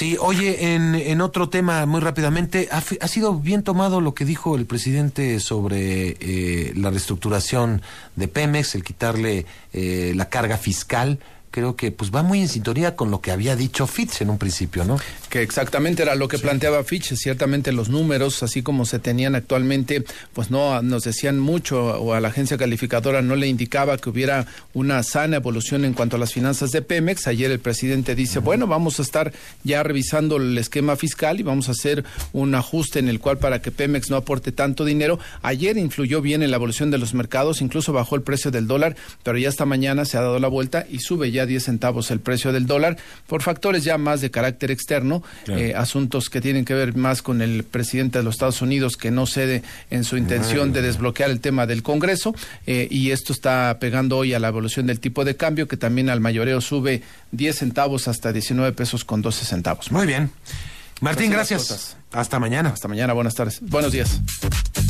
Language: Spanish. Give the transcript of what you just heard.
Sí, oye, en otro tema, muy rápidamente, ha sido bien tomado lo que dijo el presidente sobre la reestructuración de Pemex, el quitarle la carga fiscal. Creo que pues va muy en sintonía con lo que había dicho Fitch en un principio, ¿no? Que exactamente era lo que planteaba Fitch. Ciertamente los números, así como se tenían actualmente, pues no nos decían mucho, o a la agencia calificadora no le indicaba que hubiera una sana evolución en cuanto a las finanzas de Pemex. Ayer el presidente dice, bueno, vamos a estar ya revisando el esquema fiscal y vamos a hacer un ajuste en el cual para que Pemex no aporte tanto dinero. Ayer influyó bien en la evolución de los mercados, incluso bajó el precio del dólar, pero ya esta mañana se ha dado la vuelta y sube ya 10 centavos el precio del dólar por factores ya más de carácter externo, claro. Asuntos que tienen que ver más con el presidente de los Estados Unidos, que no cede en su intención de desbloquear el tema del Congreso, y esto está pegando hoy a la evolución del tipo de cambio, que también al mayoreo sube 10 centavos hasta 19 pesos con 12 centavos. Muy bien. Martín, gracias. Hasta mañana. Hasta mañana, buenas tardes. Buenos días.